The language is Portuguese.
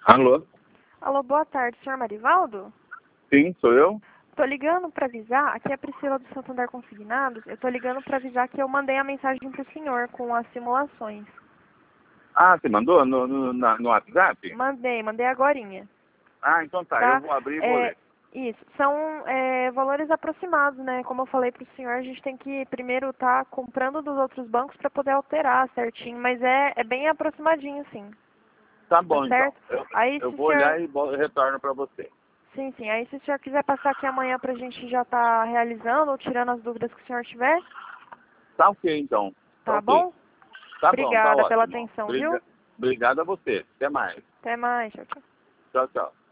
Alô? Alô, boa tarde, senhor Marivaldo? Sim, sou eu? Tô ligando para avisar, aqui é a Priscila do Santander Consignados, eu tô ligando para avisar que eu mandei a mensagem pro senhor com as simulações. Ah, você mandou no WhatsApp? Mandei agorinha, Ah, então tá, eu tá? vou abrir e vou ler. Isso, são valores aproximados, né? Como eu falei pro senhor, a gente tem que primeiro tá comprando dos outros bancos para poder alterar certinho, mas é bem aproximadinho, sim. Tá Tá bom, então. certo? Aí Eu se o vou senhor... olhar e retorno para você. Sim, sim. Aí se o senhor quiser passar aqui amanhã pra gente já tá realizando ou tirando as dúvidas que o senhor tiver, Tá ok, então. Tá tá ok. bom? Tá bom, tá Obrigada pela ótimo. atenção, viu? Obrigado a você. Até mais. Até mais. Tchau, tchau. Tchau, tchau.